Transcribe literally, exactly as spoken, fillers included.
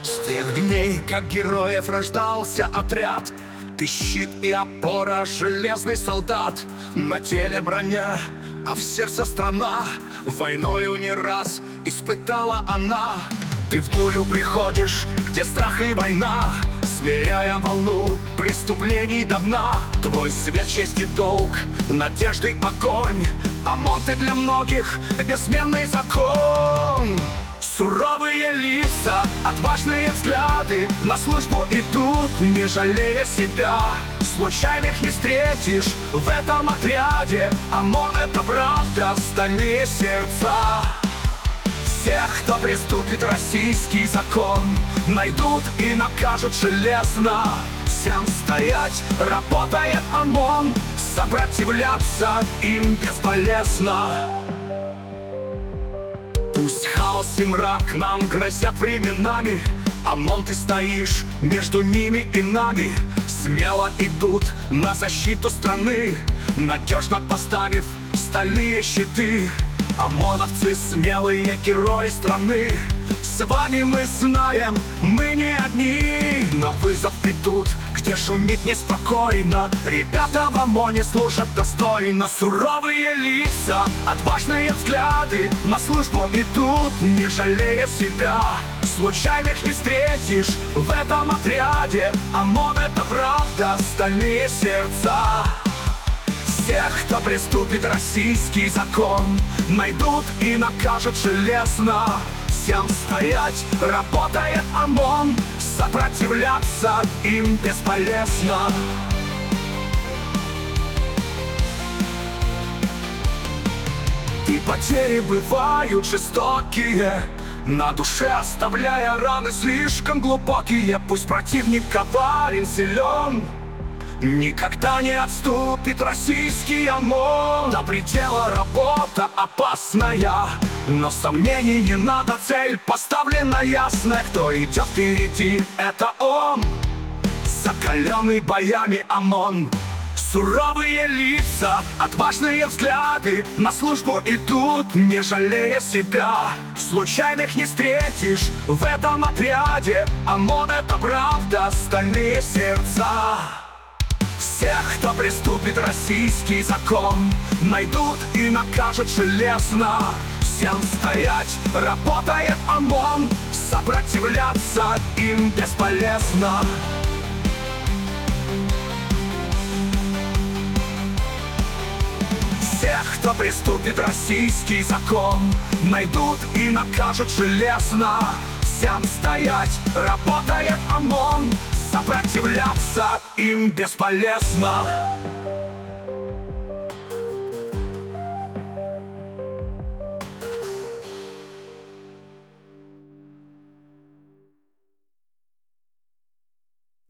С тех дней, как героев рождался отряд, ты щит и опора, железный солдат. На теле броня, а в сердце страна. Войною не раз испытала она. Ты в бурю приходишь, где страх и война, смиряя волну преступлений до дна. Твой свет, честь и долг, надежды огонь, ОМОН ты для многих бессменный закон. Суровые лица, отважные взгляды, на службу идут, не жалея себя. Случайных не встретишь в этом отряде, ОМОН — это правда, стальные сердца. Всех, кто приступит российский закон, найдут и накажут железно. Всем стоять, работает ОМОН, сопротивляться им бесполезно. Пусть хаос и мрак нам грозят временами, ОМОН, ты стоишь между ними и нами. Смело идут на защиту страны, надежно поставив стальные щиты. ОМОНовцы — смелые герои страны. С вами мы знаем, мы не одни. На вызов придут, где шумит неспокойно. Ребята в ОМОНе служат достойно. Суровые лица, отважные взгляды, на службу идут, не жалея себя. Случайных не встретишь в этом отряде, ОМОН — это правда, стальные сердца. Всех, кто приступит российский закон, найдут и накажут железно. Всем стоять, работает ОМОН, сопротивляться им бесполезно. И потери бывают жестокие, на душе оставляя раны слишком глубокие. Пусть противник коварен, силен, никогда не отступит российский ОМОН. До предела работа опасная, но сомнений не надо, цель поставлена ясно. Кто идет впереди, это он, закаленный боями ОМОН. Суровые лица, отважные взгляды, на службу идут, не жалея себя. Случайных не встретишь в этом отряде, ОМОН — это правда, стальные сердца. Всех, кто приступит российский закон, найдут и накажут железно. Всем стоять, работает ОМОН, сопротивляться им бесполезно. Всех, кто приступит российский закон, найдут и накажут железно. Всем стоять, работает ОМОН, сопротивляться им бесполезно.